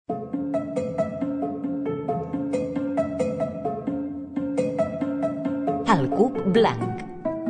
El Cub Blanc.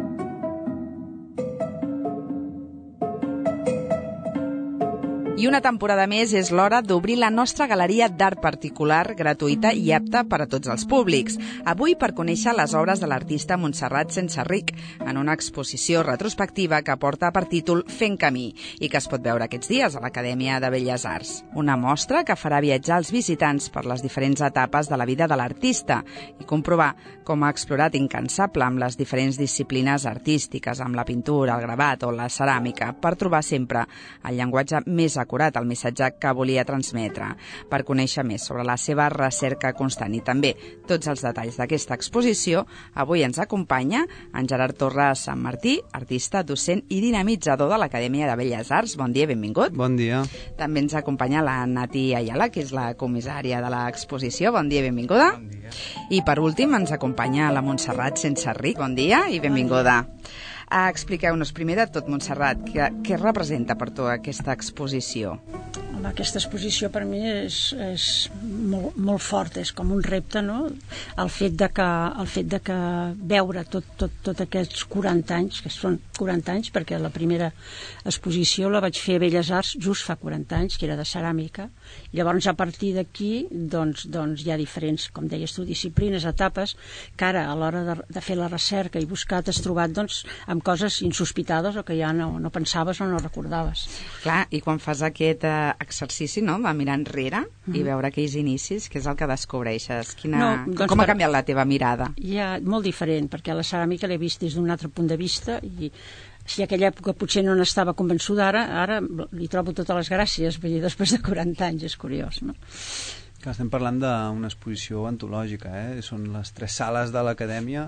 I una temporada més és l'hora d'obrir la nostra galeria d'art particular, gratuïta i apta per a tots els públics. Avui per conèixer les obres de l'artista Montserrat Senserrich en una exposició retrospectiva que porta per títol Fent camí i que es pot veure aquests dies a l'Acadèmia de Belles Arts. Una mostra que farà viatjar els visitants per les diferents etapes de la vida de l'artista i comprovar com ha explorat incansable amb les diferents disciplines artístiques, amb la pintura, el gravat o la ceràmica, per trobar sempre el llenguatge més acurat, el missatge que volia transmetre, per conèixer més sobre la seva recerca constant i també tots els detalls d'aquesta exposició. Avui ens acompanya en Gerard Torres Sant Martí, artista, docent i dinamitzador de l'Acadèmia de Belles Arts. Bon dia, benvingut. Bon dia. També ens acompanya la Nati Ayala, que és la comissària de l'exposició. Bon dia, benvinguda. Bon dia. I per últim ens acompanya la Montserrat Senserrich. Bon dia i benvinguda. Expliqueu-nos primer de tot, Montserrat, què representa per tu aquesta exposició? Home, aquesta exposició per mi és molt fort, és com un repte, no? El fet de que veure tot aquests 40 anys, que són 40 anys, perquè la primera exposició la vaig fer a Belles Arts just fa 40 anys, que era de ceràmica, i llavors a partir d'aquí doncs hi ha diferents, com deies tu, disciplines, etapes, que ara a l'hora de fer la recerca i buscar t'has trobat amb coses insospitades o que ja no pensaves o no recordaves. Clar, i quan fas aquest exercici, no?, de mirar enrere i veure aquells inicis, què és el que descobreixes? Com ha canviat la teva mirada? Ja, molt diferent, perquè la ceràmica l'he vist des d'un altre punt de vista i si aquella època potser no n'estava convençuda, ara li trobo totes les gràcies, vull dir, després de 40 anys, és curiós, no? Que estem parlant d'una exposició antològica, són les 3 sales de l'Acadèmia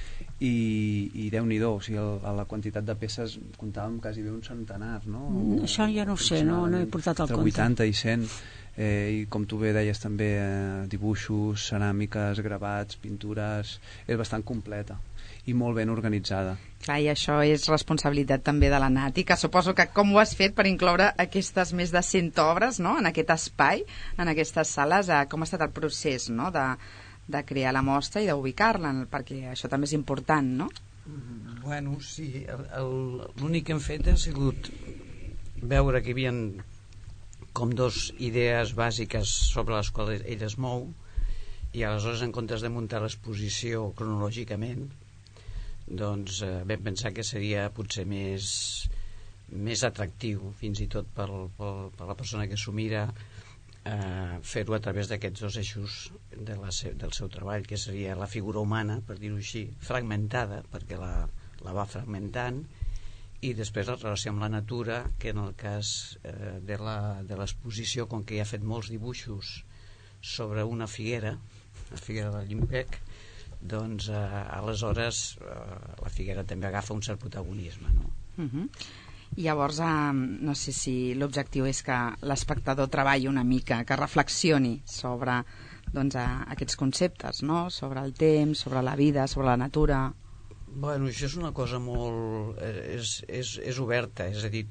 i Déu-n'hi-do, o sigui, la quantitat de peces comptàvem quasi bé un centenar, no? Això ja no ho sé, no he portat el compte. Entre 80 i 100, i com tu bé deies també, dibuixos, ceràmiques, gravats, pintures, és bastant completa i molt ben organitzada. Clar, i això és responsabilitat també de la Nati, que suposo que com ho has fet per incloure aquestes més de 100 obres, no?, en aquest espai, en aquestes sales, com ha estat el procés, no?, de crear la mostra i d'ubicar-la, perquè això també és important, no? Bueno, sí, l'únic que hem fet ha sigut veure que hi havia com 2 idees bàsiques sobre les quals ell es mou, i aleshores, en comptes de muntar l'exposició cronològicament, doncs vam pensar que seria potser més atractiu, fins i tot per la persona que s'ho mira, fer-ho a través d'aquests 2 eixos del seu treball, que seria la figura humana, per dir-ho així, fragmentada, perquè la va fragmentant, i després la relació amb la natura, que en el cas de l'exposició, com que ja ha fet molts dibuixos sobre una figuera, la figuera de Llimpec, doncs aleshores la figuera també agafa un cert protagonisme, no? Llavors, no sé si l'objectiu és que l'espectador treballi una mica, que reflexioni sobre aquests conceptes, no?, sobre el temps, sobre la vida, sobre la natura. Bueno, això és una cosa molt... és oberta, és a dir,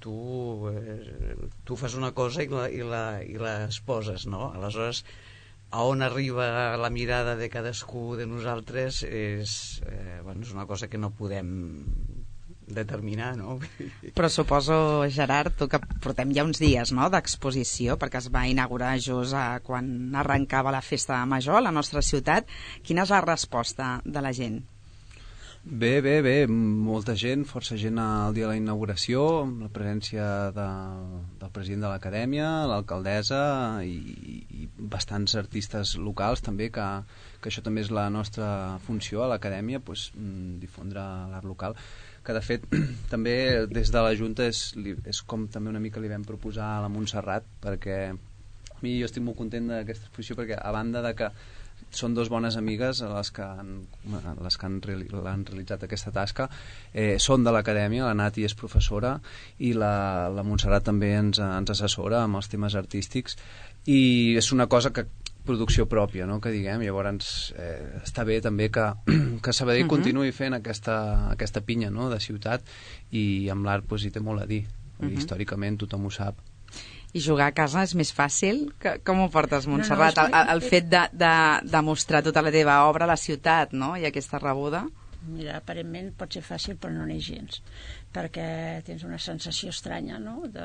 tu fas una cosa i la exposes, no? Aleshores, a on arriba la mirada de cadascú de nosaltres és una cosa que no podem determinar, no? Però suposo, Gerard, tu que portem ja uns dies, no?, d'exposició, perquè es va inaugurar just quan arrencava la festa major a la nostra ciutat. Quina és la resposta de la gent? Bé, molta gent, força gent el dia de la inauguració, amb la presència del president de l'Acadèmia, l'alcaldessa i bastants artistes locals també, que això també és la nostra funció a l'Acadèmia, difondre l'art local, que de fet també des de la Junta és com també una mica li vam proposar a la Montserrat, perquè a mi jo estic molt content d'aquesta exposició, perquè a banda de que són 2 bones amigues les que han realitzat aquesta tasca, són de l'Acadèmia, la Nati és professora i la Montserrat també ens assessora amb els temes artístics, i és una cosa que producció pròpia, no?, que diguem. Llavors està bé també que Sabadell continuï fent aquesta pinya, no?, de ciutat, i amb l'art hi té molt a dir. Històricament tothom ho sap. I jugar a casa és més fàcil? Com ho portes, Montserrat? El fet de mostrar tota la teva obra a la ciutat, no? I aquesta rebuda? Mira, aparentment pot ser fàcil, però no n'és gens, perquè tens una sensació estranya, no? De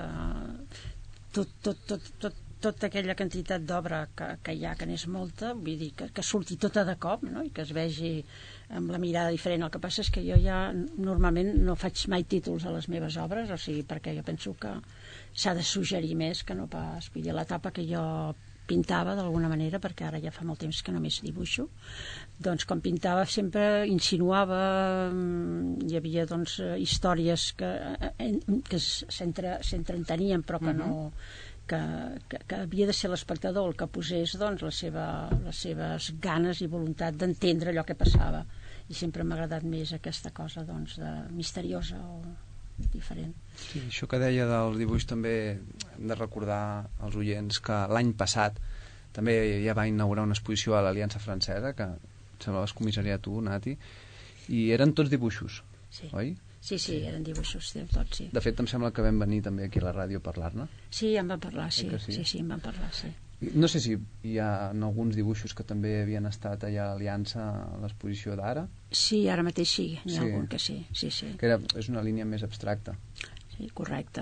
tota aquella quantitat d'obra que hi ha, que n'és molta, vull dir, que surti tota de cop, no? I que es vegi amb la mirada diferent. El que passa és que jo ja normalment no faig mai títols a les meves obres, o sigui, perquè jo penso que s'ha de suggerir més que no pas. Vull dir, l'etapa que jo pintava d'alguna manera, perquè ara ja fa molt temps que només dibuixo, doncs quan pintava sempre insinuava, hi havia doncs històries que s'entretenien però que no, que havia de ser l'espectador el que posés doncs les seves ganes i voluntat d'entendre allò que passava, i sempre m'ha agradat més aquesta cosa doncs de misteriosa o diferent. Sí, això que deia del dibuix també hem de recordar als oients que l'any passat també ja va inaugurar una exposició a l'Aliança Francesa, que em sembla vas comissariar tu, Nati, i eren tots dibuixos, sí. Oi? Sí, eren dibuixos, tots, sí. De fet, em sembla que vam venir també aquí a la ràdio a parlar-ne. Sí, en van parlar, sí, en van parlar, sí. No sé si hi ha alguns dibuixos que també havien estat allà a l'Aliança a l'exposició d'ara. Sí, ara mateix sí, n'hi ha algun que sí. Que és una línia més abstracta. Sí, correcte.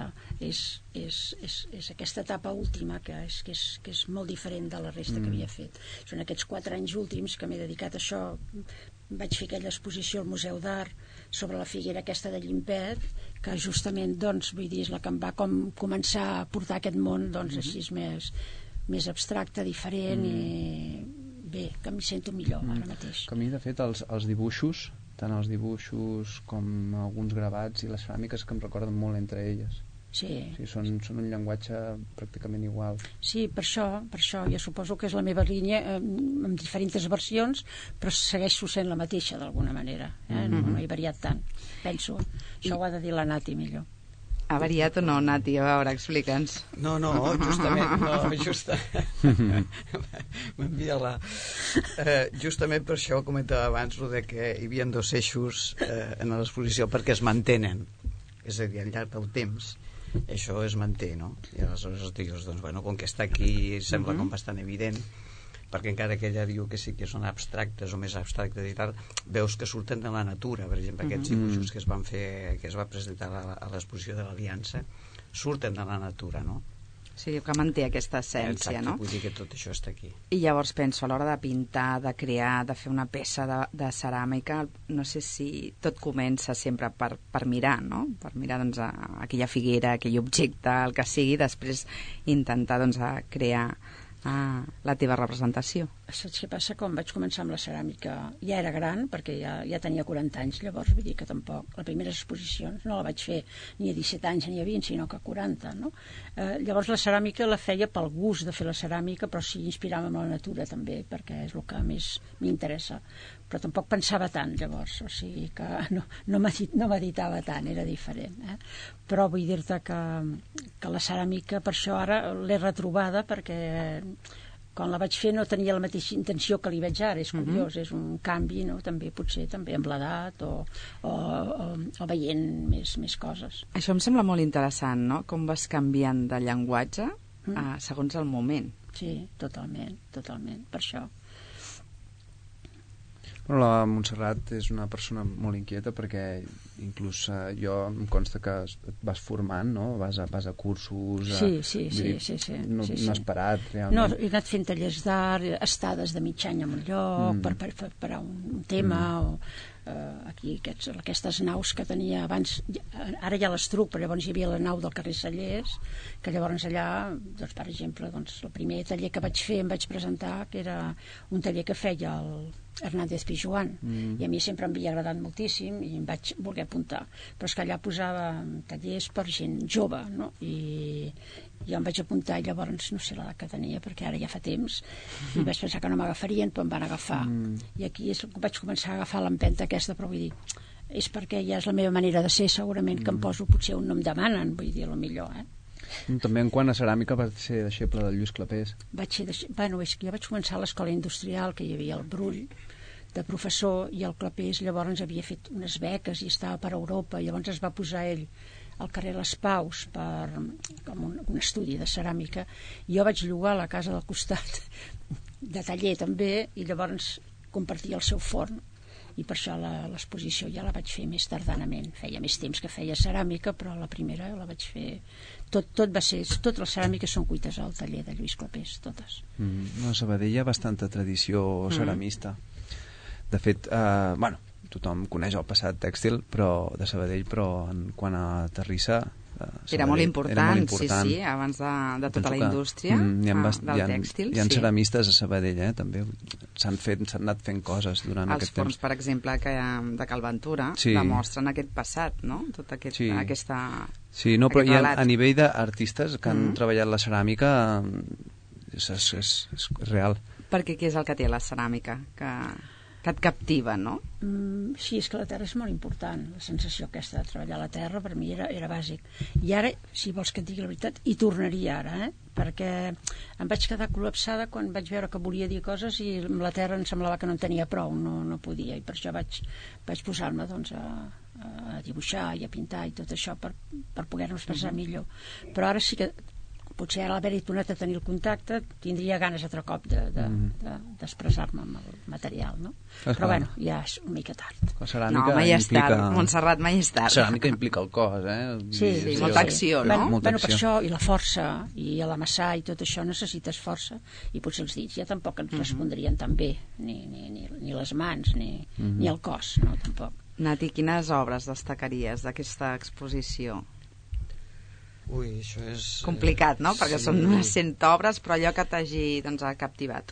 És aquesta etapa última que és molt diferent de la resta que havia fet. Són aquests 4 anys últims que m'he dedicat a això. Vaig fer aquella exposició al Museu d'Art sobre la figuera aquesta de Llimpet, que justament, doncs, vull dir, és la que em va començar a portar aquest món, doncs, així més abstracte, diferent, i bé, que m'hi sento millor ara mateix. Que a mi, de fet, els dibuixos, tant els dibuixos com alguns gravats i les ceràmiques, que em recorden molt entre elles. Sí. Són un llenguatge pràcticament igual. Sí, per això jo suposo que és la meva línia amb diferents versions, però segueixo sent la mateixa d'alguna manera, no he variat tant, penso. Això ho ha de dir la Nati millor. Ha variat o no, Nati? A veure, explica'ns. No, justament m'envia-la. Justament per això comentava abans de que hi havia 2 eixos en l'exposició, perquè es mantenen, és a dir, al llarg del temps això es manté, no? I aleshores dius, doncs, bueno, com que està aquí sembla com bastant evident, perquè encara que ella diu que sí que són abstractes o més abstractes i tal, veus que surten de la natura. Per exemple, aquests dibuixos que es van fer, que es va presentar a l'exposició de l'Aliança, surten de la natura, no? Sí, que manté aquesta essència, exacte, no? Vull dir que tot això està aquí. I llavors penso, a l'hora de pintar, de crear, de fer una peça de ceràmica, no sé si tot comença sempre per mirar, no? Per mirar, doncs, aquella figuera, aquell objecte, el que sigui, després intentar, doncs, crear la teva representació. Saps què passa? Quan vaig començar amb la ceràmica ja era gran, perquè ja tenia 40 anys, llavors vull dir que tampoc les primeres exposicions no la vaig fer ni a 17 anys ni a 20, sinó que a 40, no? Llavors la ceràmica la feia pel gust de fer la ceràmica, però sí inspirava en la natura també, perquè és el que més m'interessa, però tampoc pensava tant llavors, o sigui que no meditava tant, era diferent, però vull dir-te que la ceràmica, per això ara l'he retrobada, perquè quan la vaig fer no tenia la mateixa intenció que li veig ara, és curiós, és un canvi, no? També potser també amb l'edat o veient més coses. Això em sembla molt interessant, no? Com vas canviant de llenguatge segons el moment. Sí, totalment, per això. Bueno, la Montserrat és una persona molt inquieta, perquè inclús jo em consta que et vas formant, no? Vas a cursos... Sí. No has parat, realment. No, he anat fent tallers d'art, estades de mig any en un lloc, per preparar un tema, o aquí aquestes naus que tenia abans, ara ja les truc, però llavors hi havia la nau del carrer Cellers, que llavors allà, doncs, per exemple, doncs, el primer taller que vaig fer em vaig presentar, que era un taller que feia el Hernández Pijuan, i a mi sempre em havia agradat moltíssim i em vaig voler apuntar, però és que allà posava tallers per gent jove, no? I jo em vaig apuntar, i llavors no sé l'edat que tenia, perquè ara ja fa temps, i vaig pensar que no m'agafarien, però em van agafar, i aquí vaig començar a agafar l'empenta aquesta, però vull dir, és perquè ja és la meva manera de ser, segurament que em poso potser on no em demanen, vull dir, el millor, També en quant a ceràmica vas ser deixeble de Lluís Clapés. Bueno, és que jo vaig començar a l'escola industrial, que hi havia el Brull de professor, i el Clapés llavors havia fet unes beques i estava per Europa, i llavors es va posar ell al carrer Les Paus com un estudi de ceràmica. Jo vaig llogar a la casa del costat de taller també, i llavors compartia el seu forn, i per això l'exposició ja la vaig fer més tardanament. Feia més temps que feia ceràmica, però la primera la vaig fer... Totes les ceràmiques són cuites al taller de Lluís Clapés, totes. A Sabadell hi ha bastanta tradició ceramista. De fet, tothom coneix el passat tèxtil de Sabadell, però quant a terrissa... Era molt important, sí, abans de tota la indústria del tèxtil. Hi ha ceramistes a Sabadell, també. S'han anat fent coses durant aquest temps. Els forns, per exemple, de Cal Ventura demostren aquest passat, no? Tota aquesta... Sí, no, però a nivell d'artistes que han treballat la ceràmica és real. Perquè què és el que té la ceràmica? Que et captiva, no? Sí, és que la terra és molt important. La sensació aquesta de treballar la terra per mi era bàsic. I ara, si vols que et digui la veritat, hi tornaria ara, perquè em vaig quedar col·lapsada quan vaig veure que volia dir coses i amb la terra em semblava que no en tenia prou, no podia, i per això vaig posar-me a dibuixar i a pintar i tot això per poder-ho expressar millor. Però ara sí que potser ara haver-hi tornat a tenir el contacte tindria ganes altre cop d'expressar-me amb el material, no? Però bueno, ja és una mica tard. No, mai és tard, Montserrat, mai és tard. La ceràmica implica el cos, Sí, molta acció, no? Bueno, per això, i la força, i l'amassar i tot això necessites força, i potser els dits ja tampoc ens respondrien tan bé, ni les mans, ni el cos, no, tampoc. Nati, quines obres destacaries d'aquesta exposició? Ui, això és... complicat, no? Perquè són unes 100 obres, però allò que t'hagi captivat.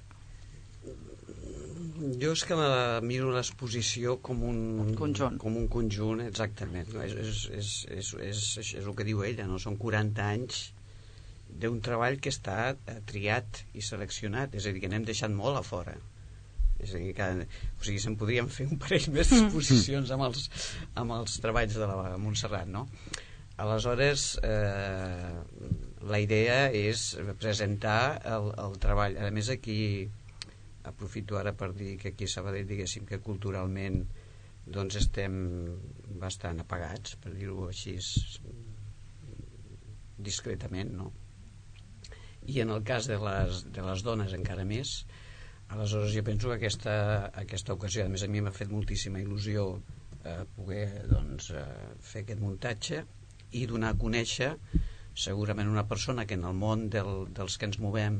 Jo és que miro l'exposició com un conjunt, exactament. És el que diu ella, no? Són 40 anys d'un treball que està triat i seleccionat, és a dir, que n'hem deixat molt a fora. És a dir, se'n podrien fer un parell més d'exposicions amb els treballs de la Montserrat, no? Aleshores, la idea és presentar el treball. A més, aquí aprofito ara per dir que aquí a Sabadell, diguéssim que culturalment doncs estem bastant apagats, per dir-ho així discretament, no? I en el cas de les dones encara més. Aleshores jo penso que aquesta ocasió, a més a mi m'ha fet moltíssima il·lusió poder fer aquest muntatge i donar a conèixer segurament una persona que en el món dels que ens movem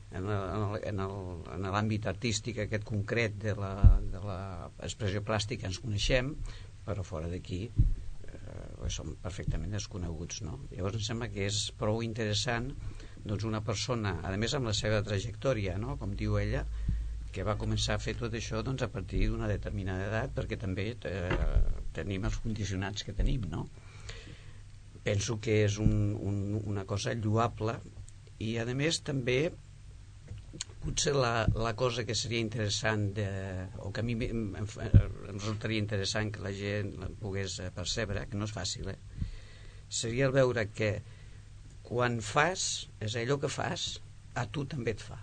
en l'àmbit artístic aquest concret de l'expressió plàstica ens coneixem, però fora d'aquí som perfectament desconeguts, no? Llavors em sembla que és prou interessant una persona, a més amb la seva trajectòria, no? Com diu ella, que va començar a fer tot això a partir d'una determinada edat, perquè també tenim els condicionats que tenim, no? Penso que és una cosa lloable, i a més també potser la cosa que seria interessant o que a mi em resultaria interessant que la gent pogués percebre, que no és fàcil, seria el veure que quan fas, és allò que fas, a tu també et fa.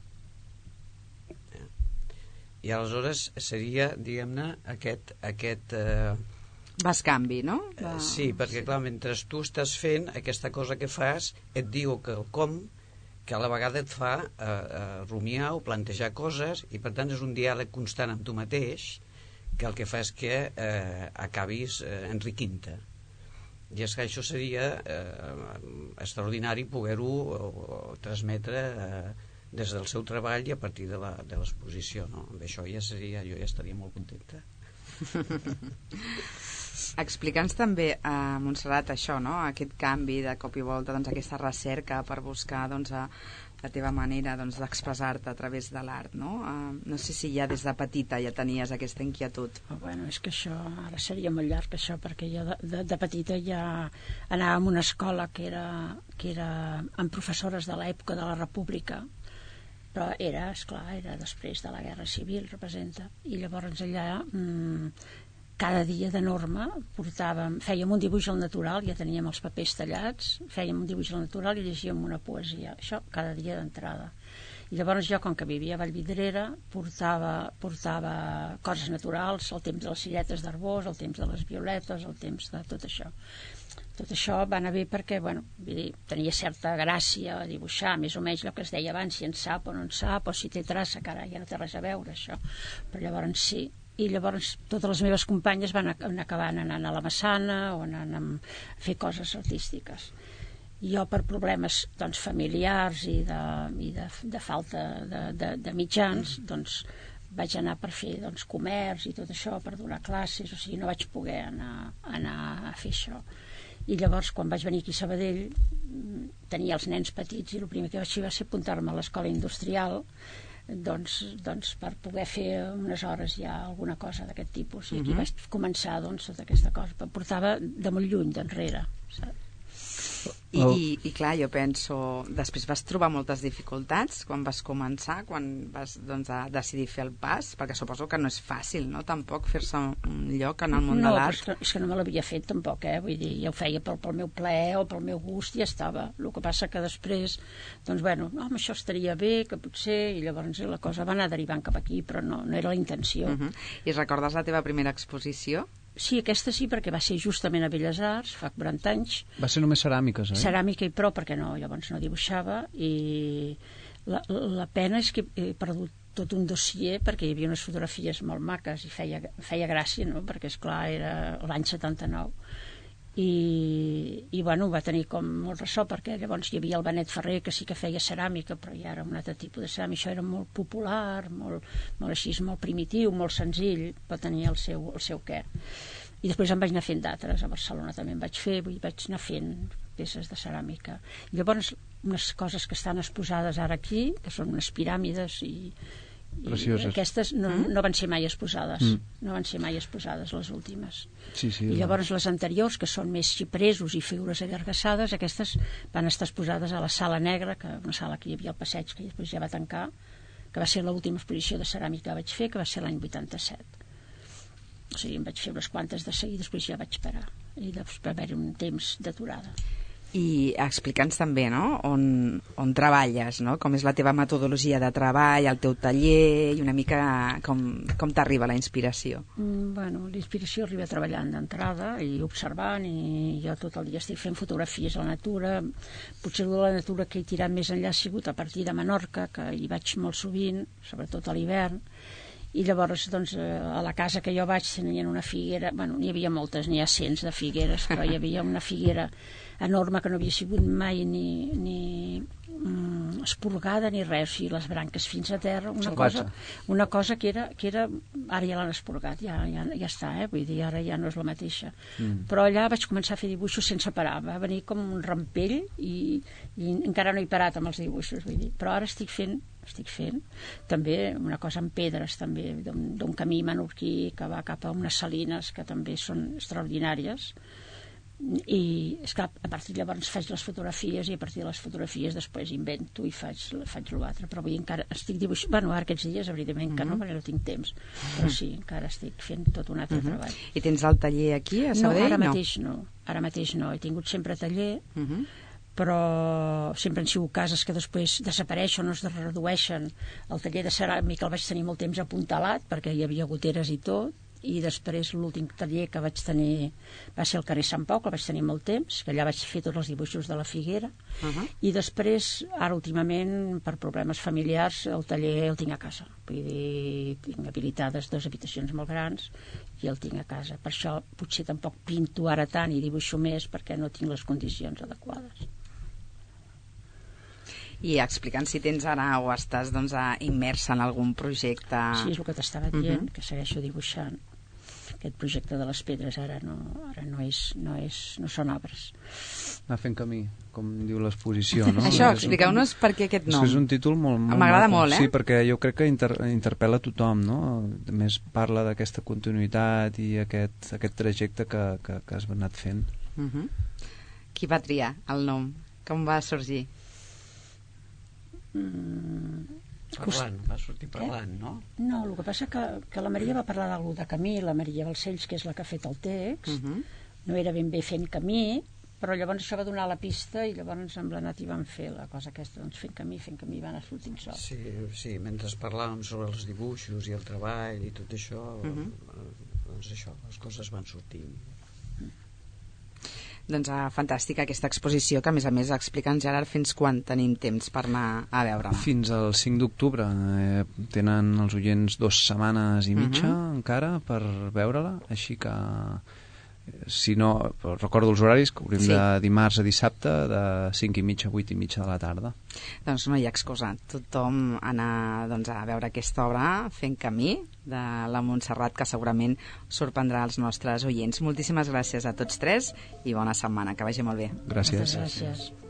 I aleshores seria, diguem-ne, aquest bescanvi, no? Sí, perquè clar, mentre tu estàs fent aquesta cosa que fas, et diu que el com, que a la vegada et fa rumiar o plantejar coses, i per tant és un diàleg constant amb tu mateix, que el que fa és que acabis enriquint-te. I és que això seria extraordinari poder-ho transmetre des del seu treball i a partir de l'exposició, no? Amb això jo ja estaria molt contenta. Explica'ns també, Montserrat, això, no? Aquest canvi de cop i volta, aquesta recerca per buscar la teva manera d'expressar-te a través de l'art, no? No sé si ja des de petita ja tenies aquesta inquietud. Bueno, és que això ara seria molt llarg, això, perquè jo de petita ja anava a una escola que era amb professores de l'època de la República, però era després de la Guerra Civil, representa, i llavors allà cada dia de norma fèiem un dibuix al natural, ja teníem els papers tallats, fèiem un dibuix al natural i llegíem una poesia, això cada dia d'entrada. I llavors jo, com que vivia a Vallvidrera, portava coses naturals, el temps de les ciretes d'arbós, el temps de les violetes, el temps de tot això. Tot això va anar bé perquè, vull dir, tenia certa gràcia a dibuixar, més o menys el que es deia abans, si en sap o no en sap, o si té traça, que ara ja no té res a veure, això. Però llavors sí. I llavors totes les meves companyes van acabar anant a la Massana o anant a fer coses artístiques. Jo, per problemes familiars i de falta de mitjans, vaig anar per fer comerç i tot això, per donar classes, o sigui, no vaig poder anar a fer això. I llavors, quan vaig venir aquí a Sabadell, tenia els nens petits i el primer que vaig fer va ser apuntar-me a l'escola industrial, per poder fer unes hores ja alguna cosa d'aquest tipus. I aquí vaig començar tota aquesta cosa, però portava de molt lluny d'enrere, saps? I clar, jo penso, després vas trobar moltes dificultats quan vas començar, quan vas decidir fer el pas, perquè suposo que no és fàcil, no?, tampoc fer-se un lloc en el món de l'art. No, és que no me l'havia fet tampoc, vull dir, ja ho feia pel meu plaer o pel meu gust i ja estava. El que passa que després, això estaria bé, que potser, i llavors la cosa va anar derivant cap aquí, però no era la intenció. I recordes la teva primera exposició? Sí, aquesta sí, perquè va ser justament a Belles Arts, fa 40 anys. Va ser només ceràmiques, oi? Ceràmica i prou, perquè llavors no dibuixava, i la pena és que he perdut tot un dossier, perquè hi havia unes fotografies molt maques i feia gràcia, no?, perquè, esclar, era l'any 79. I va tenir com molt ressò, perquè llavors hi havia el Benet Ferrer, que sí que feia ceràmica, però ja era un altre tipus de ceràmica. Això era molt popular, molt així, molt primitiu, molt senzill, però tenia el seu què. I després em vaig anar fent d'altres. A Barcelona també en vaig fer, vaig anar fent peces de ceràmica. I llavors unes coses que estan exposades ara aquí, que són unes piràmides i aquestes no van ser mai exposades, no van ser mai exposades les últimes. I llavors les anteriors, que són més xipresos i figures allargassades, aquestes van estar exposades a la Sala Negra, que una sala que hi havia al passeig, que després ja va tancar, que va ser l'última exposició de ceràmica que vaig fer, que va ser l'any 87. O sigui, em vaig fer unes quantes de seguida, després ja vaig parar, i després va haver-hi un temps d'aturada. I explica'ns també, no?, on treballes, no?, com és la teva metodologia de treball, el teu taller, i una mica com t'arriba la inspiració. La inspiració arriba treballant d'entrada i observant, i jo tot el dia estic fent fotografies a la natura. Potser de la natura que he tirat més enllà ha sigut a partir de Menorca, que hi vaig molt sovint, sobretot a l'hivern. I llavors, a la casa que jo vaig tenien una figuera, n'hi havia moltes, n'hi ha cents de figueres, però hi havia una figuera enorme que no havia sigut mai ni esporgada ni res, i les branques fins a terra, una cosa que era ara ja l'han esporgat, ja està, vull dir, ara ja no és la mateixa. Però allà vaig començar a fer dibuixos sense parar, va venir com un rampell i encara no he parat amb els dibuixos, vull dir, però ara estic fent també una cosa amb pedres, també d'un camí menorquí que va cap a unes salines que també són extraordinàries. I esclar, a partir de llavors faig les fotografies, i a partir de les fotografies després invento i faig l'altre, però vull dir, encara estic dibuixant, ara aquests dies evidentment que no, perquè no tinc temps, però sí, encara estic fent tot un altre treball. I tens el taller aquí a Sabadell? Ara mateix no, he tingut sempre taller, però sempre han sigut cases que després desapareixen o es redueixen. El taller de ceràmica el vaig tenir molt temps apuntalat, perquè hi havia goteres i tot, i després l'últim taller que vaig tenir va ser al carrer Sant Pau, que el vaig tenir molt temps, que allà vaig fer tots els dibuixos de la figuera, i després, ara últimament, per problemes familiars, el taller el tinc a casa. Vull dir, tinc habilitades 2 habitacions molt grans i el tinc a casa. Per això potser tampoc pinto ara tant i dibuixo més, perquè no tinc les condicions adequades. I explica'ns si tens ara o estàs immersa en algun projecte. Sí, és el que t'estava dient, que segueixo dibuixant. Aquest projecte de les pedres ara no són obres. Anar fent camí, com diu l'exposició, no? Això, expliqueu-nos per què aquest nom. És un títol molt m'agrada molt, Sí, perquè jo crec que interpel·la tothom, no? A més, parla d'aquesta continuïtat i aquest trajecte que has anat fent. Qui va triar el nom? Com va sorgir? Va sortir parlant, no? No, el que passa que la Maria va parlar d'algú de camí, la Maria Balcells, que és la que ha fet el text, no era ben bé fent camí, però llavors això va donar la pista i llavors amb la Nati van fer la cosa aquesta, doncs fent camí, va anar sortint sol. Sí, mentre parlàvem sobre els dibuixos i el treball i tot això, doncs això, les coses van sortint. Doncs fantàstica aquesta exposició, que a més explica'ns, Gerard, fins quan tenim temps per anar a veure-la. Fins al 5 d'octubre. Tenen els oients 2 setmanes i mitja encara per veure-la, així que si no, recordo els horaris, que obrim de dimarts a dissabte de 5:30 a 8:30 de la tarda. Doncs no hi ha excusa, tothom anar a veure aquesta obra Fent camí, de la Montserrat, que segurament sorprendrà els nostres oients. Moltíssimes gràcies a tots tres i bona setmana, que vagi molt bé. Gràcies. Moltes gràcies.